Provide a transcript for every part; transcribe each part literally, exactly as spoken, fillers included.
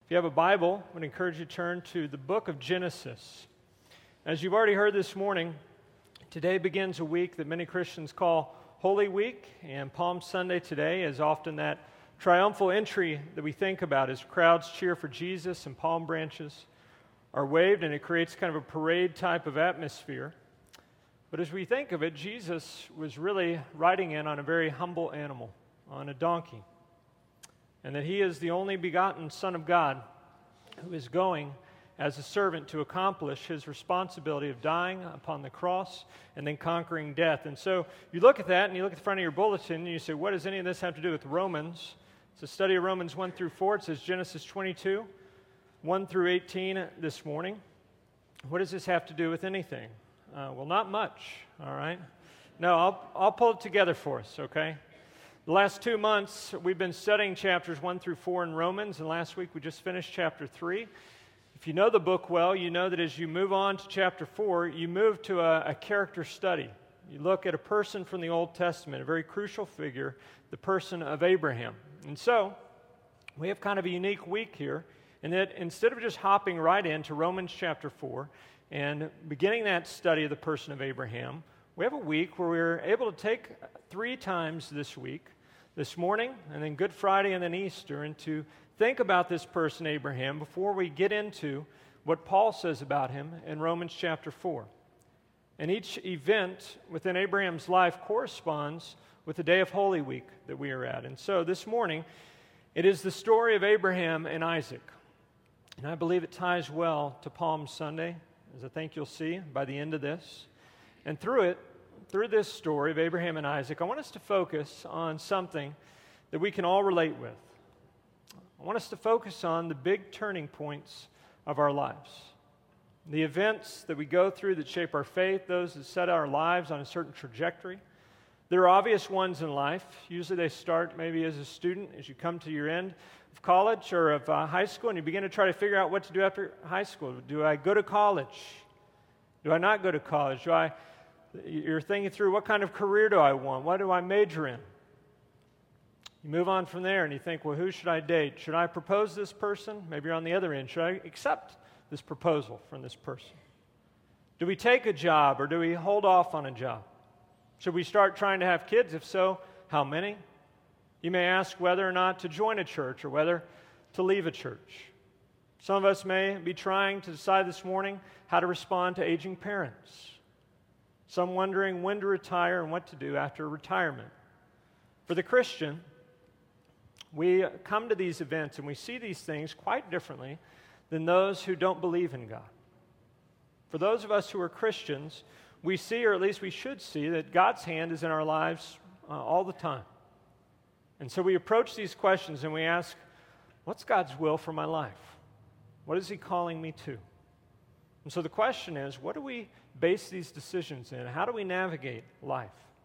If you have a Bible, I would encourage you to turn to the book of Genesis. As you've already heard this morning, today begins a week that many Christians call Holy Week, and Palm Sunday today is often that triumphal entry that we think about as crowds cheer for Jesus and palm branches are waved, and it creates kind of a parade type of atmosphere. But as we think of it, Jesus was really riding in on a very humble animal, on a donkey, and that he is the only begotten Son of God who is going as a servant to accomplish his responsibility of dying upon the cross and then conquering death. And so you look at that and you look at the front of your bulletin and you say, what does any of this have to do with Romans? It's a study of Romans one through four. It says Genesis twenty-two, one through eighteen this morning. What does this have to do with anything? Uh, well, not much, all right? No, I'll, I'll pull it together for us, okay? The last two months, we've been studying chapters one through four in Romans, and last week we just finished chapter three. If you know the book well, you know that as you move on to chapter four, you move to a, a character study. You look at a person from the Old Testament, a very crucial figure, the person of Abraham. And so, we have kind of a unique week here, in that instead of just hopping right into Romans chapter four and beginning that study of the person of Abraham, we have a week where we're able to take three times this week, this morning, and then Good Friday, and then Easter, and to think about this person, Abraham, before we get into what Paul says about him in Romans chapter four. And each event within Abraham's life corresponds with the day of Holy Week that we are at. And so this morning, it is the story of Abraham and Isaac. And I believe it ties well to Palm Sunday, as I think you'll see by the end of this. And through it, through this story of Abraham and Isaac, I want us to focus on something that we can all relate with. I want us to focus on the big turning points of our lives. The events that we go through that shape our faith, those that set our lives on a certain trajectory. There are obvious ones in life. Usually they start maybe as a student, as you come to your end of college or of uh, high school, and you begin to try to figure out what to do after high school. Do I go to college? Do I not go to college? Do I... You're thinking through, what kind of career do I want? What do I major in? You move on from there and you think, well, who should I date? Should I propose this person? Maybe you're on the other end. Should I accept this proposal from this person? Do we take a job or do we hold off on a job? Should we start trying to have kids? If so, how many? You may ask whether or not to join a church or whether to leave a church. Some of us may be trying to decide this morning how to respond to aging parents. Some wondering when to retire and what to do after retirement. For the Christian, we come to these events and we see these things quite differently than those who don't believe in God. For those of us who are Christians, we see, or at least we should see, that God's hand is in our lives uh, all the time. And so we approach these questions and we ask, what's God's will for my life? What is He calling me to? And so the question is, what do we base these decisions in? How do we navigate life?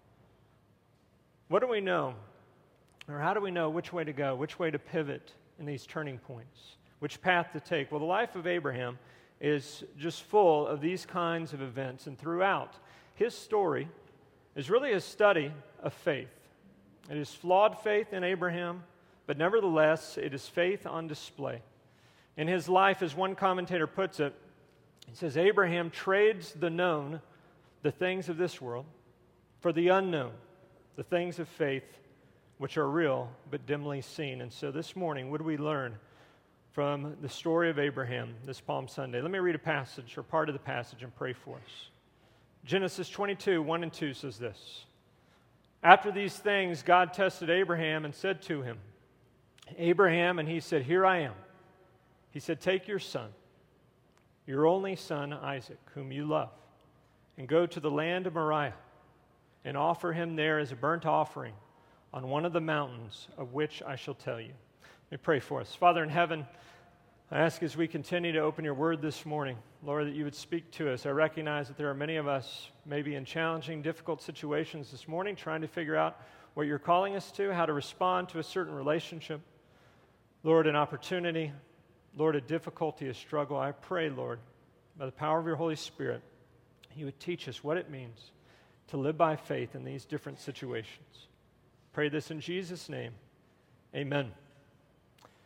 What do we know? Or how do we know which way to go, which way to pivot in these turning points, which path to take? Well, the life of Abraham is just full of these kinds of events, and throughout his story is really a study of faith. It is flawed faith in Abraham, but nevertheless, it is faith on display. In his life, as one commentator puts it, he says, Abraham trades the known, the things of this world, for the unknown, the things of faith, which are real but dimly seen. And so this morning, what do we learn from the story of Abraham this Palm Sunday? Let me read a passage or part of the passage and pray for us. Genesis twenty-two, one and two says this. After these things, God tested Abraham and said to him, Abraham, and he said, here I am. He said, take your son, your only son Isaac, whom you love, and go to the land of Moriah and offer him there as a burnt offering on one of the mountains of which I shall tell you. Let me pray for us. Father in heaven, I ask as we continue to open your word this morning, Lord, that you would speak to us. I recognize that there are many of us maybe in challenging, difficult situations this morning, trying to figure out what you're calling us to, how to respond to a certain relationship. Lord, an opportunity, Lord, a difficulty, a struggle. I pray, Lord, by the power of your Holy Spirit, you would teach us what it means to live by faith in these different situations. Pray this in Jesus' name. Amen.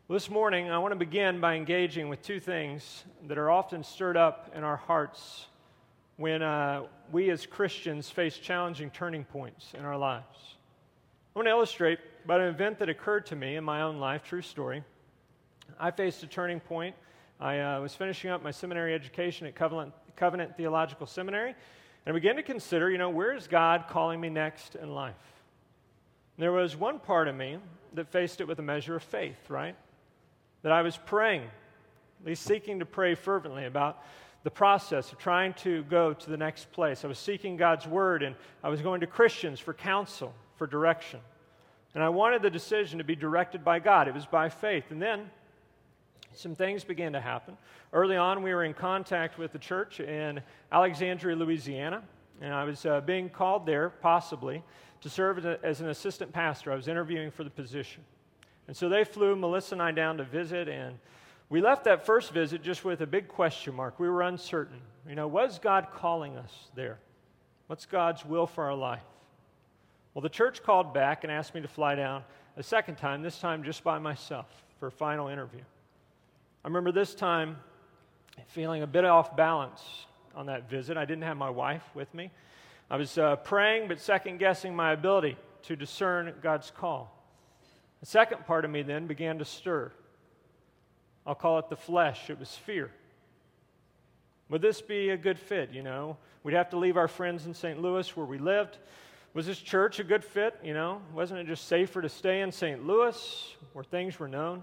Well, this morning, I want to begin by engaging with two things that are often stirred up in our hearts when uh, we as Christians face challenging turning points in our lives. I want to illustrate about an event that occurred to me in my own life, true story. I faced a turning point. I uh, was finishing up my seminary education at Covenant, Covenant Theological Seminary, and I began to consider, you know, where is God calling me next in life? And there was one part of me that faced it with a measure of faith, right? That I was praying, at least seeking to pray fervently about the process of trying to go to the next place. I was seeking God's Word, and I was going to Christians for counsel, for direction. And I wanted the decision to be directed by God. It was by faith. And then some things began to happen. Early on, we were in contact with the church in Alexandria, Louisiana, and I was uh, being called there, possibly, to serve as, a, as an assistant pastor. I was interviewing for the position. And so they flew Melissa and I down to visit, and we left that first visit just with a big question mark. We were uncertain. You know, was God calling us there? What's God's will for our life? Well, the church called back and asked me to fly down a second time, this time just by myself for a final interview. I remember this time feeling a bit off balance on that visit. I didn't have my wife with me. I was uh, praying but second-guessing my ability to discern God's call. The second part of me then began to stir. I'll call it the flesh. It was fear. Would this be a good fit, you know? We'd have to leave our friends in Saint Louis where we lived. Was this church a good fit, you know? Wasn't it just safer to stay in Saint Louis where things were known?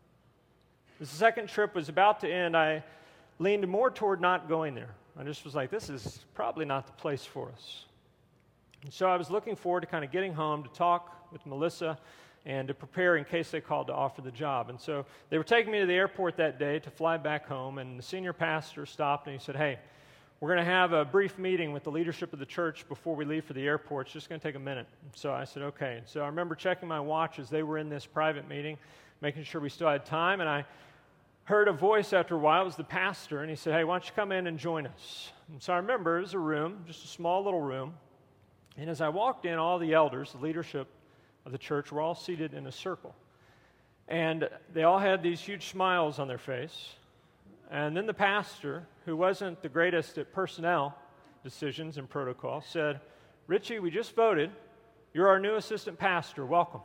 As the second trip was about to end, I leaned more toward not going there. I just was like, this is probably not the place for us. And so I was looking forward to kind of getting home to talk with Melissa and to prepare in case they called to offer the job. And so they were taking me to the airport that day to fly back home, and the senior pastor stopped and he said, hey, we're going to have a brief meeting with the leadership of the church before we leave for the airport. It's just going to take a minute. So I said, okay. And so I remember checking my watch as they were in this private meeting, making sure we still had time, and I heard a voice after a while. It was the pastor, and he said, hey, why don't you come in and join us? And so I remember it was a room, just a small little room, and as I walked in, all the elders, the leadership of the church, were all seated in a circle. And they all had these huge smiles on their face. And then the pastor, who wasn't the greatest at personnel decisions and protocol, said, Richie, we just voted. You're our new assistant pastor. Welcome.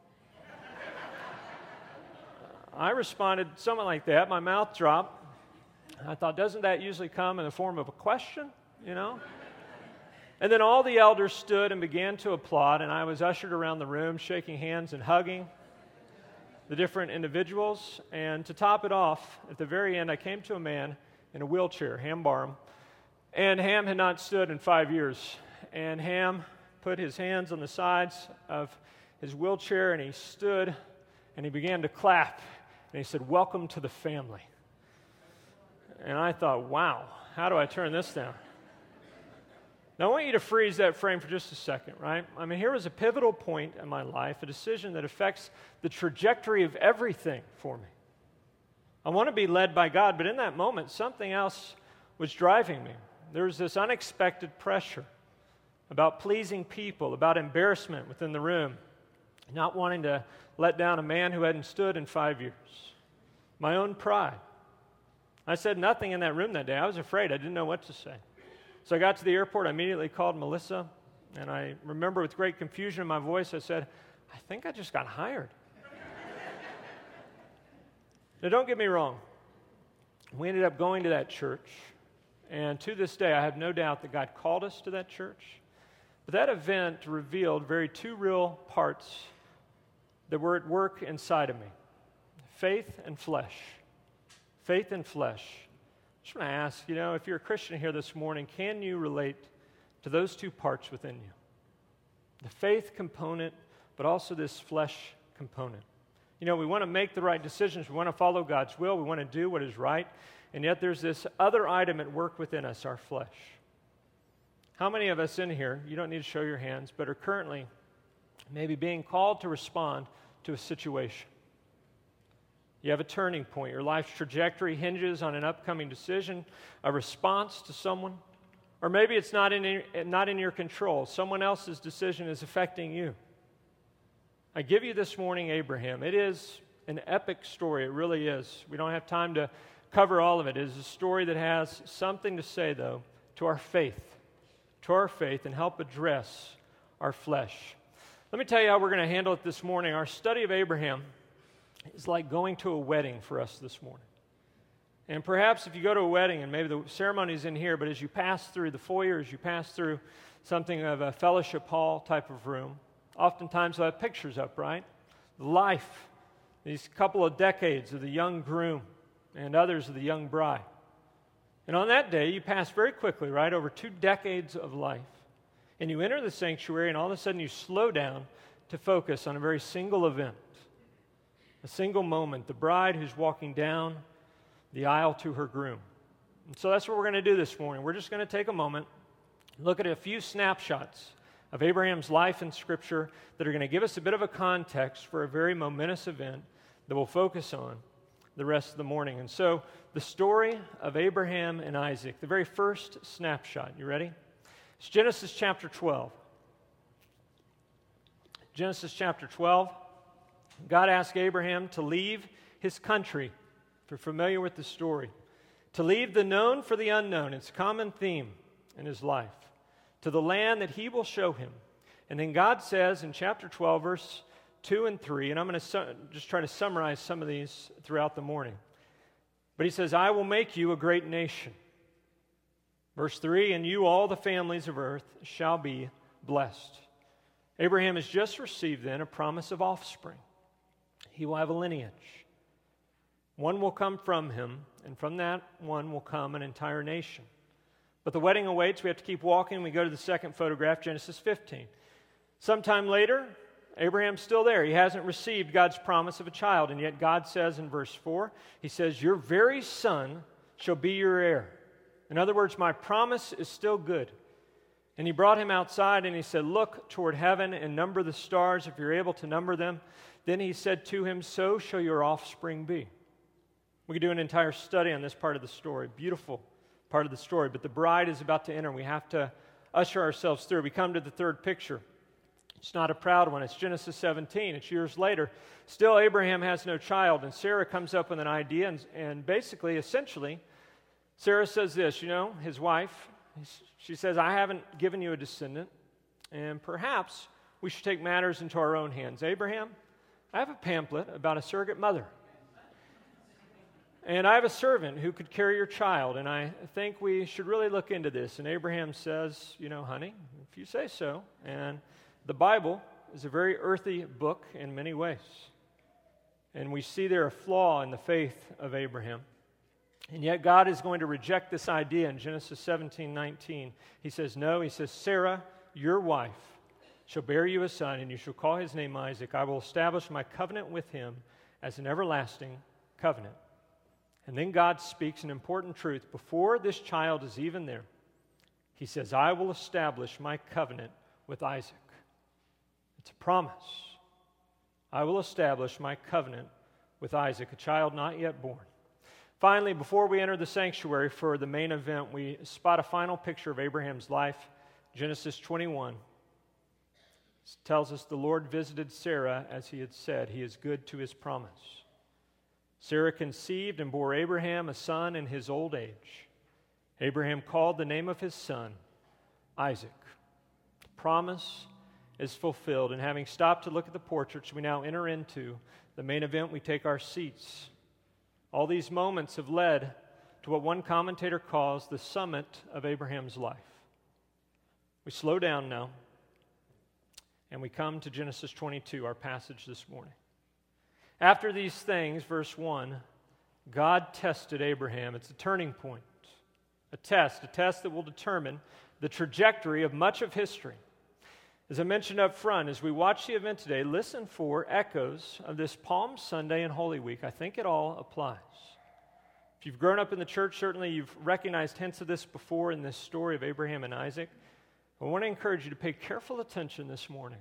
I responded something like that. My mouth dropped. I thought, doesn't that usually come in the form of a question, you know? And then all the elders stood and began to applaud, and I was ushered around the room, shaking hands and hugging the different individuals. And to top it off, at the very end, I came to a man in a wheelchair, Ham Barham. And Ham had not stood in five years. And Ham put his hands on the sides of his wheelchair, and he stood, and he began to clap. And he said, welcome to the family. And I thought, wow, how do I turn this down? Now, I want you to freeze that frame for just a second, right? I mean, here was a pivotal point in my life, a decision that affects the trajectory of everything for me. I want to be led by God, but in that moment, something else was driving me. There was this unexpected pressure about pleasing people, about embarrassment within the room, not wanting to let down a man who hadn't stood in five years. My own pride. I said nothing in that room that day. I was afraid. I didn't know what to say. So I got to the airport. I immediately called Melissa, and I remember with great confusion in my voice, I said, I think I just got hired. Now, don't get me wrong. We ended up going to that church, and to this day, I have no doubt that God called us to that church. But that event revealed very two real parts that were at work inside of me. Faith and flesh. Faith and flesh. I just want to ask, you know, if you're a Christian here this morning, can you relate to those two parts within you? The faith component, but also this flesh component. You know, we want to make the right decisions. We want to follow God's will. We want to do what is right. And yet there's this other item at work within us, our flesh. How many of us in here, you don't need to show your hands, but are currently maybe being called to respond to a situation? You have a turning point. Your life's trajectory hinges on an upcoming decision, a response to someone. Or maybe it's not in, not in your control. Someone else's decision is affecting you. I give you this morning Abraham. It is an epic story. It really is. We don't have time to cover all of it. It is a story that has something to say, though, to our faith, to our faith, and help address our flesh. Let me tell you how we're going to handle it this morning. Our study of Abraham is like going to a wedding for us this morning. And perhaps if you go to a wedding, and maybe the ceremony is in here, but as you pass through the foyer, as you pass through something of a fellowship hall type of room, oftentimes they'll have pictures up, right? The life, these couple of decades of the young groom and others of the young bride. And on that day, you pass very quickly, right, over two decades of life. And you enter the sanctuary, and all of a sudden you slow down to focus on a very single event, a single moment, the bride who's walking down the aisle to her groom. And so that's what we're going to do this morning. We're just going to take a moment, look at a few snapshots of Abraham's life in Scripture that are going to give us a bit of a context for a very momentous event that we'll focus on the rest of the morning. And so the story of Abraham and Isaac, the very first snapshot. You ready? It's Genesis chapter twelve. Genesis chapter twelve. God asked Abraham to leave his country, if you're familiar with the story, to leave the known for the unknown. It's a common theme in his life. To the land that he will show him. And then God says in chapter twelve, verse two and three, and I'm going to su- just try to summarize some of these throughout the morning. But he says, I will make you a great nation. Verse three, and you, all the families of earth, shall be blessed. Abraham has just received then a promise of offspring. He will have a lineage. One will come from him, and from that one will come an entire nation. But the wedding awaits. We have to keep walking. We go to the second photograph, Genesis fifteen. Sometime later, Abraham's still there. He hasn't received God's promise of a child, and yet God says in verse four, he says, your very son shall be your heir. In other words, my promise is still good. And he brought him outside and he said, look toward heaven and number the stars if you're able to number them. Then he said to him, so shall your offspring be. We could do an entire study on this part of the story. Beautiful part of the story. But the bride is about to enter. We have to usher ourselves through. We come to the third picture. It's not a proud one. It's Genesis seventeen. It's years later. Still, Abraham has no child. And Sarah comes up with an idea. And, and basically, essentially, Sarah says this, you know, his wife, she says, I haven't given you a descendant, and perhaps we should take matters into our own hands. Abraham, I have a pamphlet about a surrogate mother, and I have a servant who could carry your child, and I think we should really look into this. And Abraham says, you know, honey, if you say so. And the Bible is a very earthy book in many ways, and we see there a flaw in the faith of Abraham. And yet God is going to reject this idea in Genesis seventeen nineteen. He says, no, he says, Sarah, your wife, shall bear you a son, and you shall call his name Isaac. I will establish my covenant with him as an everlasting covenant. And then God speaks an important truth. Before this child is even there, he says, I will establish my covenant with Isaac. It's a promise. I will establish my covenant with Isaac, a child not yet born. Finally, before we enter the sanctuary for the main event, we spot a final picture of Abraham's life. Genesis twenty-one. It tells us the Lord visited Sarah as he had said. He is good to his promise. Sarah conceived and bore Abraham a son in his old age. Abraham called the name of his son Isaac. The promise is fulfilled. And having stopped to look at the portraits, we now enter into the main event. We take our seats. All these moments have led to what one commentator calls the summit of Abraham's life. We slow down now, and we come to Genesis twenty-two, our passage this morning. After these things, verse one, God tested Abraham. It's a turning point, a test, a test that will determine the trajectory of much of history. As I mentioned up front, as we watch the event today, listen for echoes of this Palm Sunday and Holy Week. I think it all applies. If you've grown up in the church, certainly you've recognized hints of this before in this story of Abraham and Isaac. I want to encourage you to pay careful attention this morning.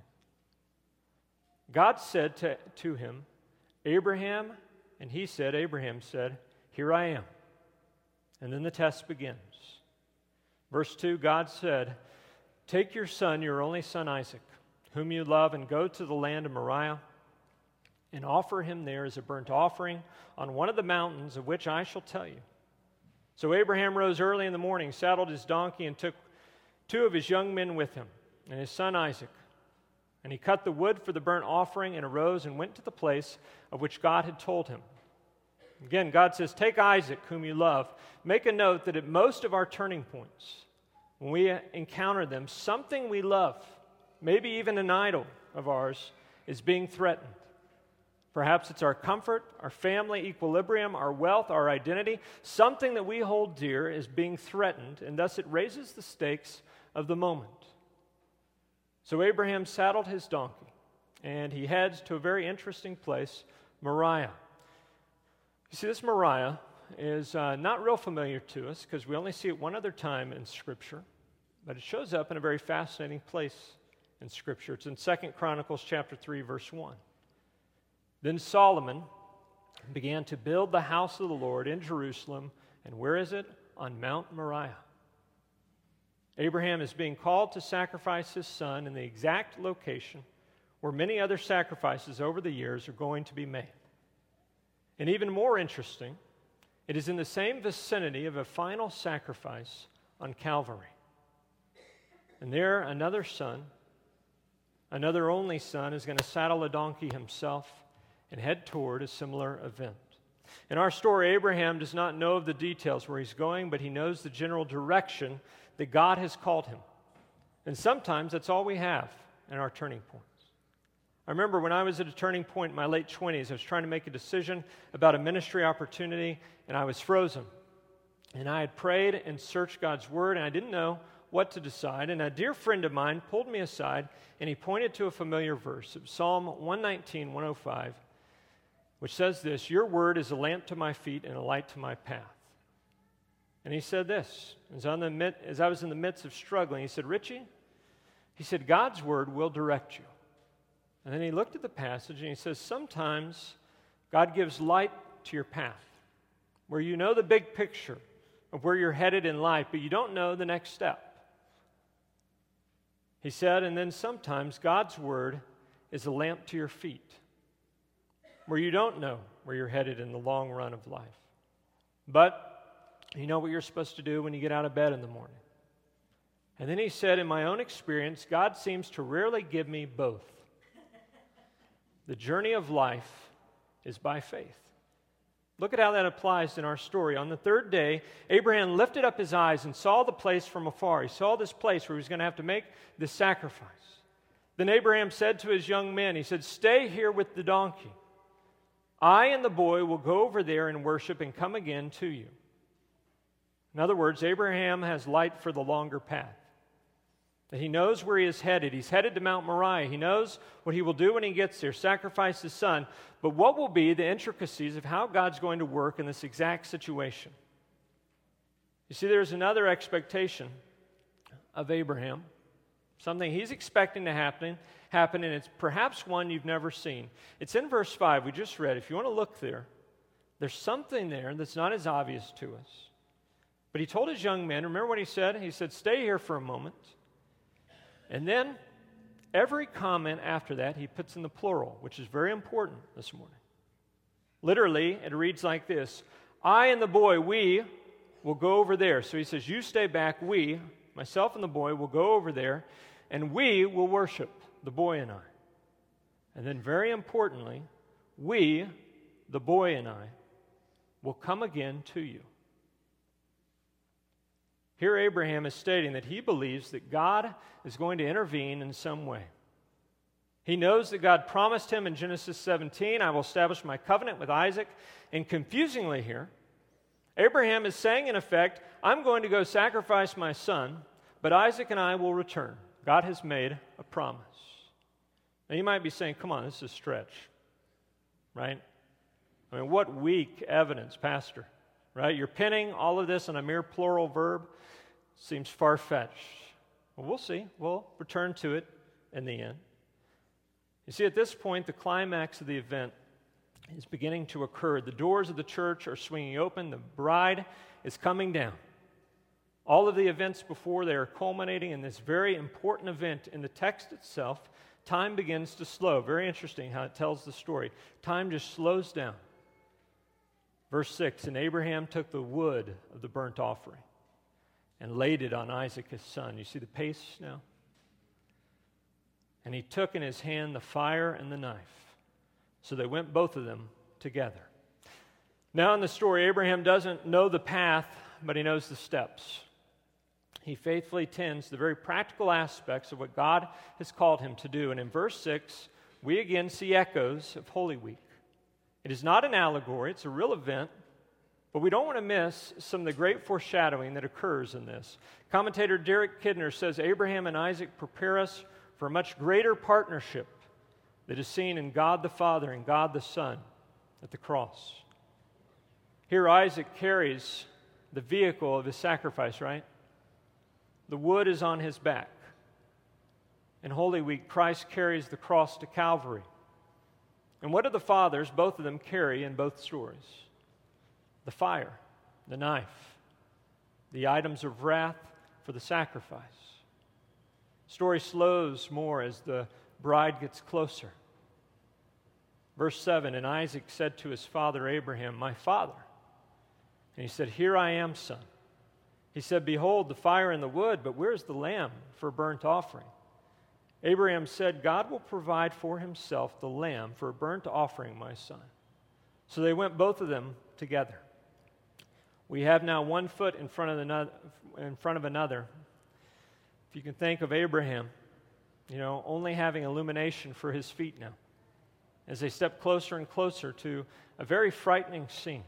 God said to, to him, Abraham, and he said, Abraham said, here I am. And then the test begins. Verse two, God said, take your son, your only son Isaac, whom you love, and go to the land of Moriah and offer him there as a burnt offering on one of the mountains of which I shall tell you." So Abraham rose early in the morning, saddled his donkey, and took two of his young men with him, and his son Isaac. And he cut the wood for the burnt offering and arose and went to the place of which God had told him. Again, God says, take Isaac, whom you love. Make a note that at most of our turning points, when we encounter them, something we love, maybe even an idol of ours, is being threatened. Perhaps it's our comfort, our family equilibrium, our wealth, our identity. Something that we hold dear is being threatened, and thus it raises the stakes of the moment. So Abraham saddled his donkey, and he heads to a very interesting place, Moriah. You see, this Moriah is uh, not real familiar to us because we only see it one other time in Scripture, but it shows up in a very fascinating place in Scripture. It's in Second Chronicles chapter three, verse one. Then Solomon began to build the house of the Lord in Jerusalem, and where is it? On Mount Moriah. Abraham is being called to sacrifice his son in the exact location where many other sacrifices over the years are going to be made. And even more interesting, it is in the same vicinity of a final sacrifice on Calvary. And there, another son, another only son, is going to saddle a donkey himself and head toward a similar event. In our story, Abraham does not know of the details where he's going, but he knows the general direction that God has called him. And sometimes that's all we have in our turning points. I remember when I was at a turning point in my late twenties, I was trying to make a decision about a ministry opportunity, and I was frozen. And I had prayed and searched God's Word, and I didn't know what to decide. And a dear friend of mine pulled me aside, and he pointed to a familiar verse. It was Psalm one nineteen, one oh five, which says this, "Your word is a lamp to my feet and a light to my path." And he said this, as, on the mid, as I was in the midst of struggling, he said, "Richie," he said, "God's word will direct you." And then he looked at the passage and he says, sometimes God gives light to your path, where you know the big picture of where you're headed in life, but you don't know the next step. He said, and then sometimes God's word is a lamp to your feet, where you don't know where you're headed in the long run of life. But you know what you're supposed to do when you get out of bed in the morning. And then he said, in my own experience, God seems to rarely give me both. The journey of life is by faith. Look at how that applies in our story. On the third day, Abraham lifted up his eyes and saw the place from afar. He saw this place where he was going to have to make this sacrifice. Then Abraham said to his young men, he said, "Stay here with the donkey. I and the boy will go over there and worship and come again to you." In other words, Abraham has light for the longer path. He knows where he is headed. He's headed to Mount Moriah. He knows what he will do when he gets there, sacrifice his son. But what will be the intricacies of how God's going to work in this exact situation? You see, there's another expectation of Abraham, something he's expecting to happen, happen, and it's perhaps one you've never seen. It's in verse five we just read. If you want to look there, there's something there that's not as obvious to us. But he told his young men, remember what he said? He said, "Stay here for a moment." And then every comment after that he puts in the plural, which is very important this morning. Literally, it reads like this: "I and the boy, we will go over there." So he says, you stay back, we, myself and the boy, will go over there, and we will worship, the boy and I. And then very importantly, we, the boy and I, will come again to you. Here Abraham is stating that he believes that God is going to intervene in some way. He knows that God promised him in Genesis seventeen, "I will establish my covenant with Isaac." And confusingly here, Abraham is saying in effect, I'm going to go sacrifice my son, but Isaac and I will return. God has made a promise. Now you might be saying, come on, this is a stretch, right? I mean, what weak evidence, Pastor, right? You're pinning all of this on a mere plural verb. Seems far-fetched. Well, we'll see. We'll return to it in the end. You see, at this point, the climax of the event is beginning to occur. The doors of the church are swinging open. The bride is coming down. All of the events before, they are culminating in this very important event in the text itself time begins to slow. Very interesting how it tells the story. Time just slows down. Verse six, and Abraham took the wood of the burnt offering and laid it on Isaac his son. You see the pace now? And he took in his hand the fire and the knife. So they went both of them together. Now in the story, Abraham doesn't know the path, but he knows the steps. He faithfully tends the very practical aspects of what God has called him to do. And in verse six, we again see echoes of Holy Week. It is not an allegory, it's a real event, but we don't want to miss some of the great foreshadowing that occurs in this. Commentator Derek Kidner says Abraham and Isaac prepare us for a much greater partnership that is seen in God the Father and God the Son at the cross. Here Isaac carries the vehicle of his sacrifice, right? The wood is on his back. In Holy Week, Christ carries the cross to Calvary. And what do the fathers, both of them, carry in both stories? The fire, the knife, the items of wrath for the sacrifice. Story slows more as the bride gets closer. Verse seven, and Isaac said to his father Abraham, my father. And he said, here I am, son. He said, behold, the fire and the wood, but where's the lamb for a burnt offering? Abraham said, God will provide for himself the lamb for a burnt offering, my son. So they went both of them together. We have now one foot in front of another, in front of another. If you can think of Abraham, you know, only having illumination for his feet now, as they step closer and closer to a very frightening scene.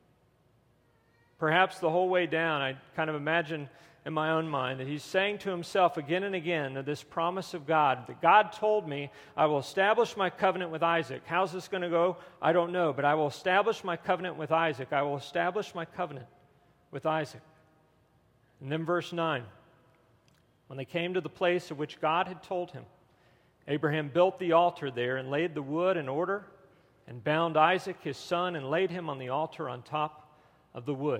Perhaps the whole way down, I kind of imagine in my own mind that he's saying to himself again and again that this promise of God, that God told me, I will establish my covenant with Isaac. How's this going to go? I don't know, but I will establish my covenant with Isaac. I will establish my covenant with Isaac. And then verse nine, when they came to the place of which God had told him, Abraham built the altar there and laid the wood in order and bound Isaac his son and laid him on the altar on top of the wood.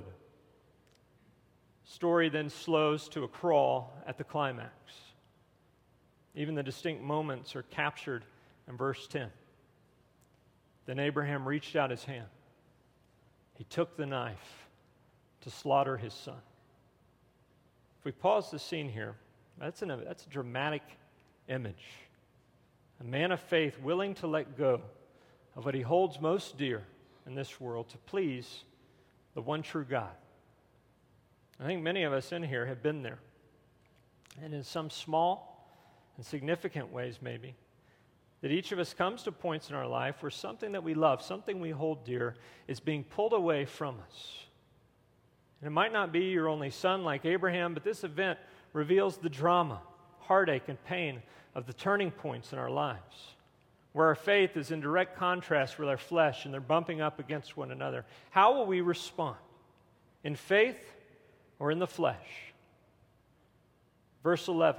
Story then slows to a crawl at the climax. Even the distinct moments are captured in verse ten. Then Abraham reached out his hand. He took the knife to slaughter his son. If we pause the scene here, that's, an, that's a dramatic image. A man of faith willing to let go of what he holds most dear in this world to please the one true God. I think many of us in here have been there. And in some small and significant ways maybe, that each of us comes to points in our life where something that we love, something we hold dear, is being pulled away from us. And it might not be your only son like Abraham, but this event reveals the drama, heartache, and pain of the turning points in our lives, where our faith is in direct contrast with our flesh and they're bumping up against one another. How will we respond? In faith or in the flesh? Verse eleven.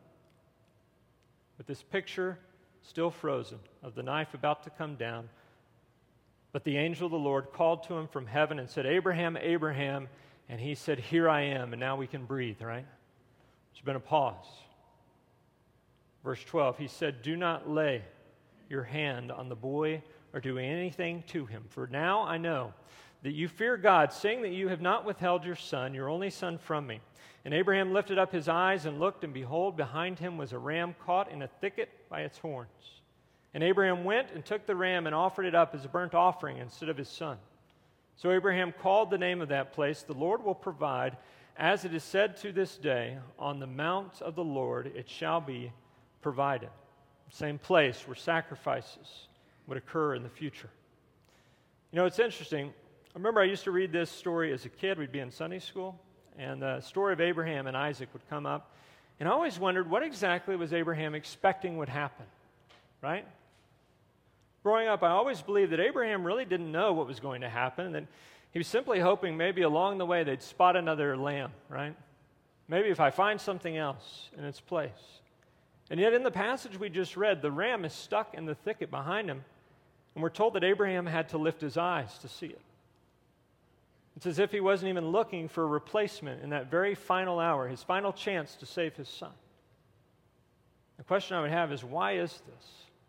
With this picture still frozen of the knife about to come down, but the angel of the Lord called to him from heaven and said, Abraham, Abraham, and he said, here I am, and now we can breathe, right? There's been a pause. Verse twelve, he said, do not lay your hand on the boy or do anything to him, for now I know that you fear God, saying that you have not withheld your son, your only son, from me. And Abraham lifted up his eyes and looked, and behold, behind him was a ram caught in a thicket by its horns. And Abraham went and took the ram and offered it up as a burnt offering instead of his son. So Abraham called the name of that place, the Lord will provide, as it is said to this day, on the mount of the Lord it shall be provided. Same place where sacrifices would occur in the future. You know, it's interesting. I remember I used to read this story as a kid. We'd be in Sunday school, and the story of Abraham and Isaac would come up. And I always wondered, what exactly was Abraham expecting would happen, right? Growing up, I always believed that Abraham really didn't know what was going to happen, and that he was simply hoping maybe along the way they'd spot another lamb, right? Maybe if I find something else in its place. And yet in the passage we just read, the ram is stuck in the thicket behind him, and we're told that Abraham had to lift his eyes to see it. It's as if he wasn't even looking for a replacement in that very final hour, his final chance to save his son. The question I would have is, why is this?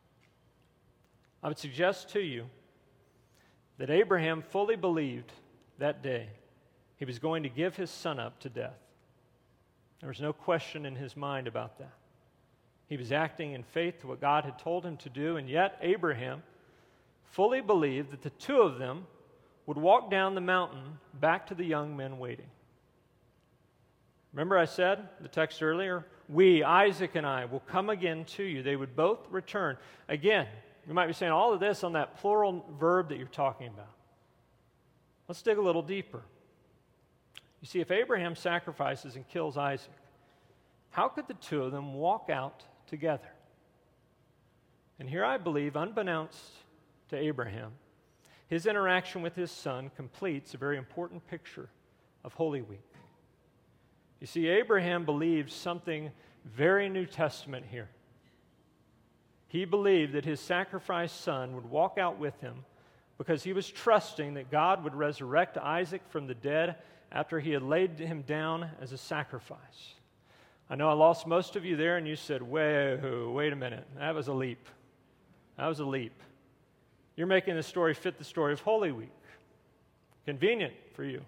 I would suggest to you that Abraham fully believed that day he was going to give his son up to death. There was no question in his mind about that. He was acting in faith to what God had told him to do, and yet Abraham fully believed that the two of them would walk down the mountain back to the young men waiting. Remember I said, the text earlier, we, Isaac and I, will come again to you. They would both return. Again, you might be saying all of this on that plural verb that you're talking about. Let's dig a little deeper. You see, if Abraham sacrifices and kills Isaac, how could the two of them walk out together? And here I believe, unbeknownst to Abraham, his interaction with his son completes a very important picture of Holy Week. You see, Abraham believed something very New Testament here. He believed that his sacrificed son would walk out with him because he was trusting that God would resurrect Isaac from the dead after he had laid him down as a sacrifice. I know I lost most of you there, and you said, wait, wait a minute, that was a leap. That was a leap. You're making this story fit the story of Holy Week. Convenient for you.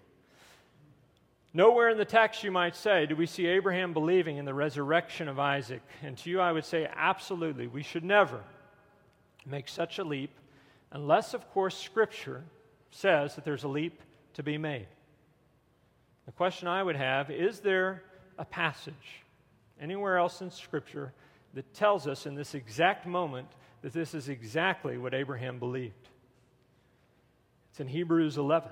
Nowhere in the text, you might say, do we see Abraham believing in the resurrection of Isaac. And to you, I would say, absolutely. We should never make such a leap unless, of course, Scripture says that there's a leap to be made. The question I would have, is there a passage anywhere else in Scripture that tells us in this exact moment that this is exactly what Abraham believed? It's in Hebrews eleven.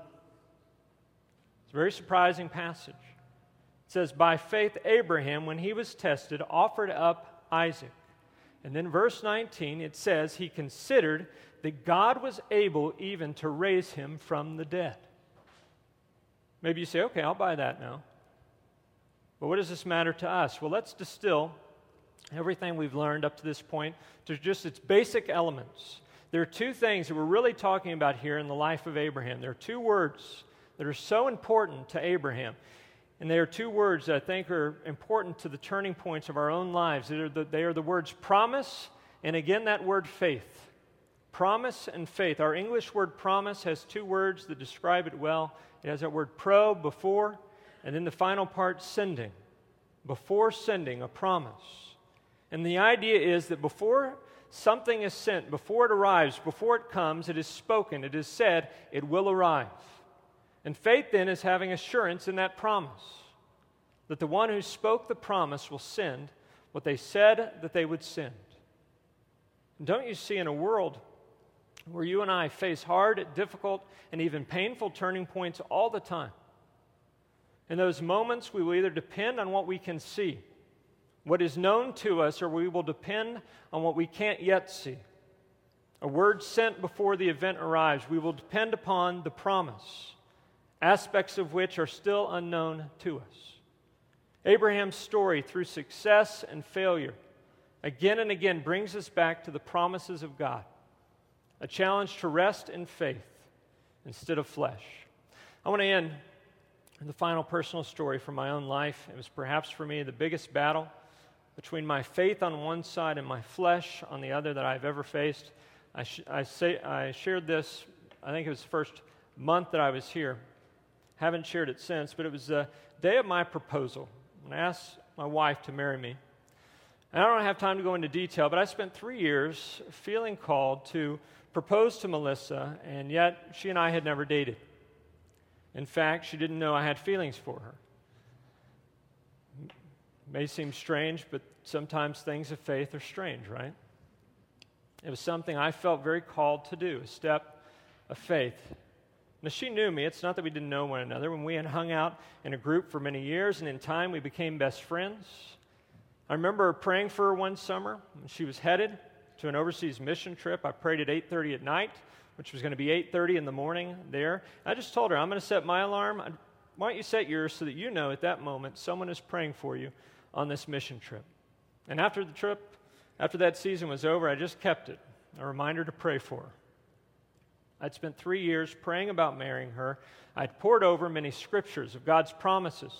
It's a very surprising passage. It says, by faith Abraham, when he was tested, offered up Isaac. And then verse nineteen, it says, he considered that God was able even to raise him from the dead. Maybe you say, okay, I'll buy that now. But what does this matter to us? Well, let's distill everything we've learned up to this point to just its basic elements. There are two things that we're really talking about here in the life of Abraham. There are two words that are so important to Abraham. And they are two words that I think are important to the turning points of our own lives. They are the, they are the words promise, and again that word faith. Promise and faith. Our English word promise has two words that describe it well. It has that word pro, before, and then the final part, sending. Before sending, a promise. And the idea is that before something is sent, before it arrives, before it comes, it is spoken, it is said, it will arrive. And faith then is having assurance in that promise, that the one who spoke the promise will send what they said that they would send. And don't you see, in a world where you and I face hard, difficult, and even painful turning points all the time, in those moments we will either depend on what we can see, what is known to us, or we will depend on what we can't yet see. A word sent before the event arrives, we will depend upon the promise, aspects of which are still unknown to us. Abraham's story, through success and failure, again and again brings us back to the promises of God, a challenge to rest in faith instead of flesh. I want to end with the final personal story from my own life. It was perhaps for me the biggest battle between my faith on one side and my flesh on the other that I've ever faced. I, sh- I, say, I shared this, I think it was the first month that I was here. Haven't shared it since, but it was the day of my proposal when I asked my wife to marry me. And I don't have time to go into detail, but I spent three years feeling called to propose to Melissa, and yet she and I had never dated. In fact, she didn't know I had feelings for her. It may seem strange, but sometimes things of faith are strange, right? It was something I felt very called to do, a step of faith. Now, she knew me. It's not that we didn't know one another. When we had hung out in a group for many years, and in time we became best friends. I remember praying for her one summer when she was headed to an overseas mission trip. I prayed at eight thirty at night, which was going to be eight thirty in the morning there. I just told her, I'm going to set my alarm. Why don't you set yours so that you know at that moment someone is praying for you on this mission trip. And after the trip, after that season was over, I just kept it, a reminder to pray for her. I'd spent three years praying about marrying her. I'd poured over many scriptures of God's promises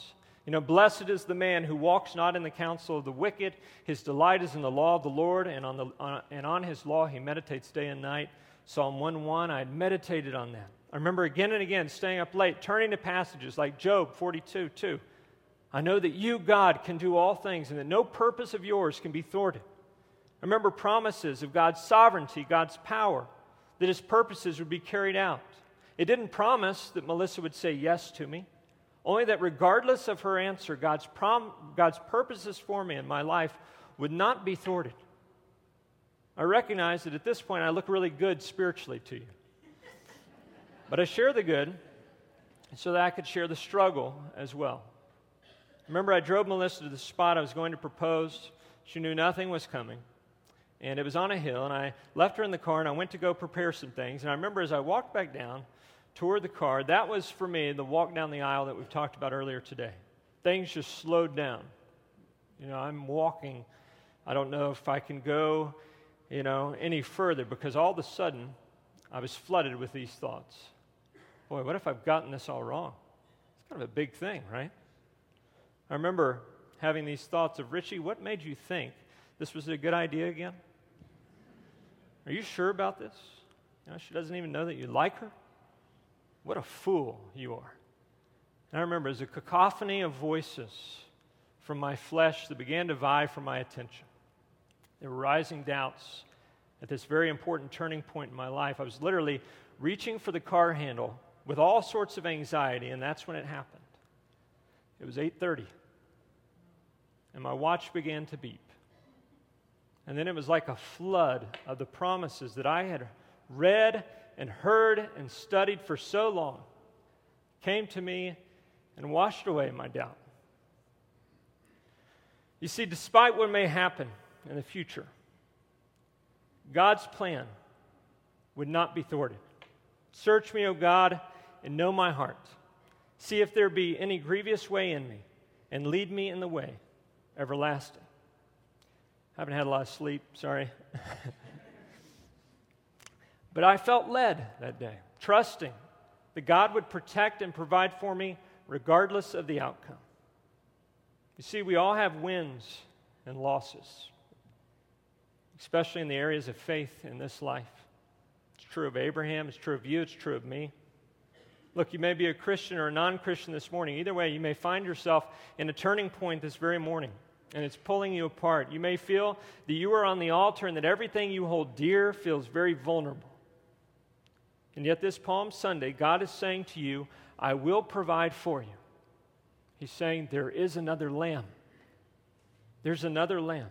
You know, blessed is the man who walks not in the counsel of the wicked. His delight is in the law of the Lord, and on, the, on, and on his law he meditates day and night. Psalm one one, I had meditated on that. I remember again and again staying up late, turning to passages like Job forty-two two. I know that you, God, can do all things, and that no purpose of yours can be thwarted. I remember promises of God's sovereignty, God's power, that his purposes would be carried out. It didn't promise that Melissa would say yes to me, only that regardless of her answer, God's, prom- God's purposes for me in my life would not be thwarted. I recognize that at this point I look really good spiritually to you. But I share the good so that I could share the struggle as well. Remember, I drove Melissa to the spot I was going to propose. She knew nothing was coming. And it was on a hill, and I left her in the car, and I went to go prepare some things. And I remember as I walked back down toward the car, that was for me the walk down the aisle that we've talked about earlier today. Things just slowed down. You know, I'm walking. I don't know if I can go, you know, any further, because all of a sudden I was flooded with these thoughts. Boy, what if I've gotten this all wrong? It's kind of a big thing, right? I remember having these thoughts of, Richie, what made you think this was a good idea again? Are you sure about this? You know, she doesn't even know that you like her? What a fool you are. And I remember as a cacophony of voices from my flesh that began to vie for my attention. There were rising doubts at this very important turning point in my life. I was literally reaching for the car handle with all sorts of anxiety, and that's when it happened. It was eight thirty, and my watch began to beep. And then it was like a flood of the promises that I had read and heard and studied for so long came to me and washed away my doubt. You see, despite what may happen in the future, God's plan would not be thwarted. Search me, O God, and know my heart. See if there be any grievous way in me, and lead me in the way everlasting. I haven't had a lot of sleep, sorry. But I felt led that day, trusting that God would protect and provide for me regardless of the outcome. You see, we all have wins and losses, especially in the areas of faith in this life. It's true of Abraham, it's true of you, it's true of me. Look, you may be a Christian or a non-Christian this morning. Either way, you may find yourself in a turning point this very morning, and it's pulling you apart. You may feel that you are on the altar and that everything you hold dear feels very vulnerable. And yet this Palm Sunday, God is saying to you, I will provide for you. He's saying there is another lamb. There's another lamb.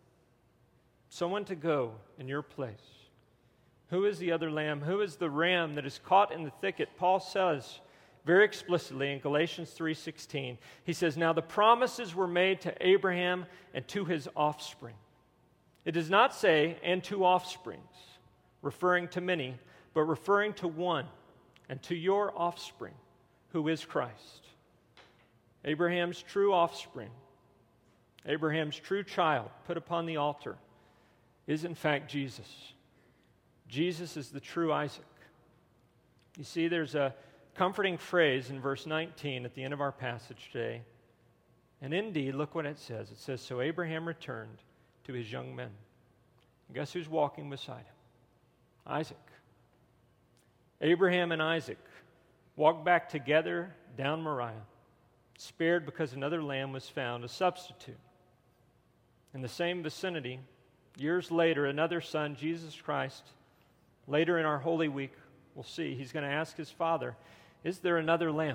Someone to go in your place. Who is the other lamb? Who is the ram that is caught in the thicket? Paul says very explicitly in Galatians three sixteen, he says, now the promises were made to Abraham and to his offspring. It does not say, and to offsprings, referring to many, but referring to one, and to your offspring, who is Christ. Abraham's true offspring, Abraham's true child put upon the altar is in fact Jesus. Jesus is the true Isaac. You see, there's a comforting phrase in verse nineteen at the end of our passage today. And indeed, look what it says. It says, so Abraham returned to his young men. And guess who's walking beside him? Isaac. Abraham and Isaac walked back together down Moriah, spared because another lamb was found, a substitute. In the same vicinity, years later, another son, Jesus Christ, later in our Holy Week, we'll see, he's going to ask his father, is there another lamb?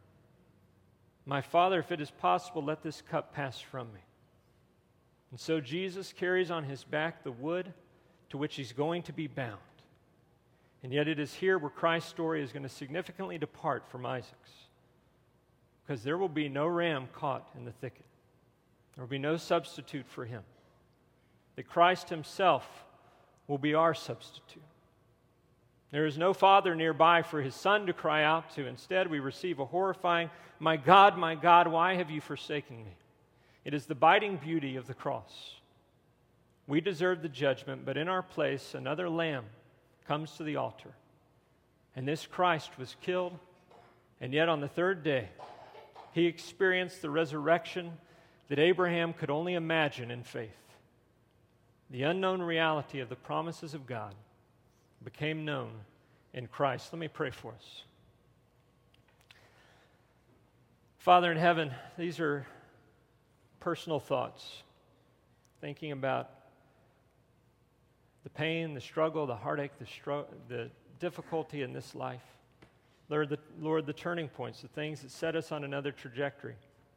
My Father, if it is possible, let this cup pass from me. And so Jesus carries on his back the wood to which he's going to be bound. And yet it is here where Christ's story is going to significantly depart from Isaac's. Because there will be no ram caught in the thicket. There will be no substitute for him. That Christ himself will be our substitute. There is no father nearby for his son to cry out to. Instead, we receive a horrifying, my God, my God, why have you forsaken me? It is the biting beauty of the cross. We deserve the judgment, but in our place, another lamb comes to the altar. And this Christ was killed, and yet on the third day, he He experienced the resurrection that Abraham could only imagine in faith. The unknown reality of the promises of God became known in Christ. Let me pray for us. Father in heaven, these are personal thoughts, thinking about the pain, the struggle, the heartache, the, str- the difficulty in this life. Lord the, Lord, the turning points, the things that set us on another trajectory.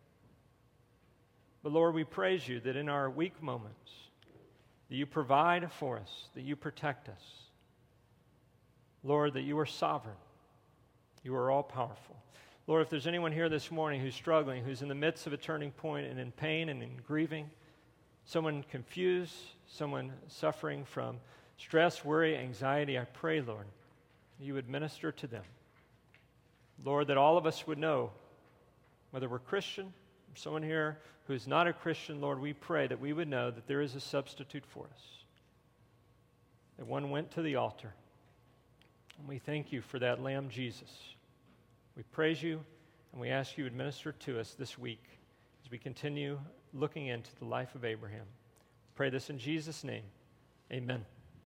But Lord, we praise you that in our weak moments, that you provide for us, that you protect us. Lord, that you are sovereign. You are all-powerful. Lord, if there's anyone here this morning who's struggling, who's in the midst of a turning point and in pain and in grieving, someone confused, someone suffering from stress, worry, anxiety, I pray, Lord, that you would minister to them. Lord, that all of us would know, whether we're Christian, or someone here who is not a Christian, Lord, we pray that we would know that there is a substitute for us, that one went to the altar. And we thank you for that Lamb, Jesus. We praise you, and we ask you to minister to us this week as we continue looking into the life of Abraham. Pray this in Jesus' name. Amen.